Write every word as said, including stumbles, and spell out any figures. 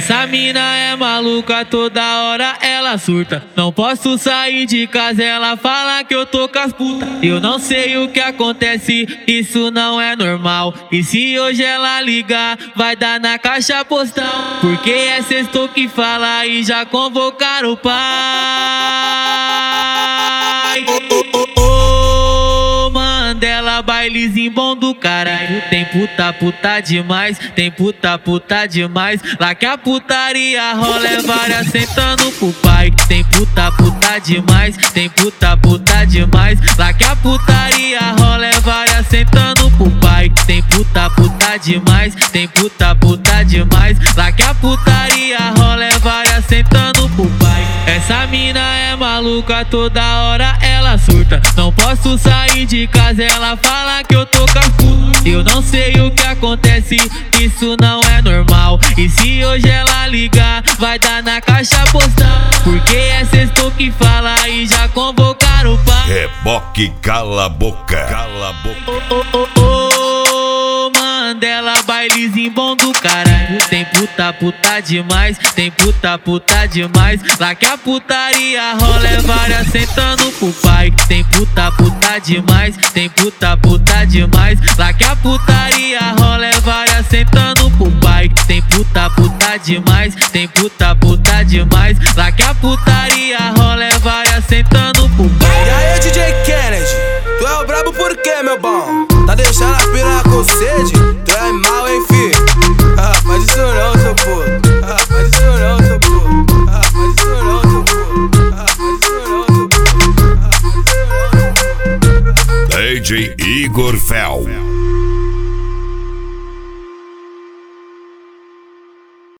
Essa mina é maluca, toda hora ela surta. Não posso sair de casa, ela fala que eu tô com as putas. Eu não sei o que acontece, isso não é normal. E se hoje ela ligar, vai dar na caixa postal. Porque é sexto que fala e já convocaram o pai. Mandela, bailezinho bom do caralho. Tem puta, puta demais. Tem puta, puta demais. Lá que a putaria rola é várias sentando pro pai. Tem puta, puta demais. Tem puta, puta demais. Lá que a putaria rola é várias sentando pro pai. Tem puta, puta demais. Tem puta, puta demais. Lá que a putaria rola é várias sentando pro pai. Essa mina é maluca, toda hora ela surta. Não posso sair de casa, ela fala que eu tô com as putas. Eu não sei o que acontece, isso não é normal. E se hoje ela ligar, vai dar na caixa postal. Porque é sexto que fala e já convocaram o pai. Reboque, cala a boca. Cala a boca. Oh, oh, oh, oh, Mandela, bailezinho bom do caralho. Tem puta, puta demais. Tem puta, puta demais. Lá que a putaria rola é várias sentando pro pai. Tem puta, puta demais. Tem puta, puta demais. Lá que a putaria rola é várias sentando pro pai. Tem puta, puta demais. Tem puta, puta demais. Lá que a putaria rola é várias sentando pro pai. E aí, D J Kennedy, tu é o brabo por quê, meu bom? Tá deixando a piranha com sede? Tu é mal, hein, fi? Ah, faz isso não, seu puto. Ah, faz isso não, seu puto. Ah, faz isso não, seu puto. Ah, faz isso não, seu puto. Ah, faz isso não, seu puto. D J Igor Fel.